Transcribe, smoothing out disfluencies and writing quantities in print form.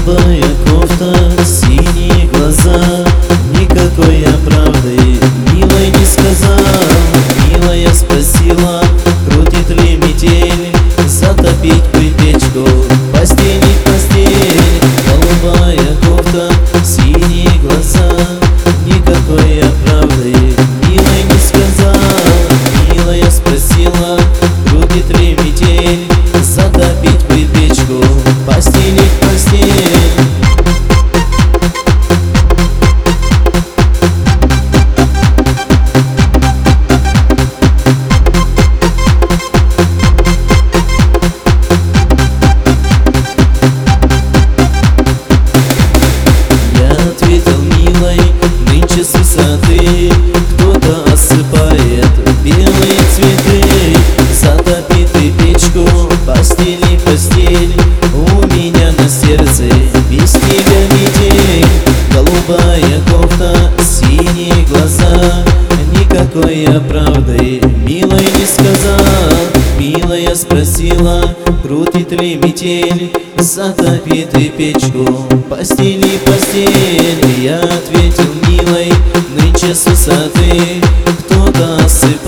Голубая кофта, синие глаза, никакой я правды милой не сказал. Милая спросила, крутит ли метель, затопить бы печку, постели постель. Голубая кофта, синие глаза, никакой я правды милой не сказал. Милая спросила, крутит ли метель, затопить бы печку, постели постель. С высоты кто-то осыпает белые цветы. Затопи ты печку, постели постель, у меня на сердце без тебя метель. Голубая кофта, синие глаза, никакой я правды милой не сказал. Милая спросила, крутит ли метель, затопи ты печку, постели постель. Я ответил милой, нынче с высоты кто-то осыпает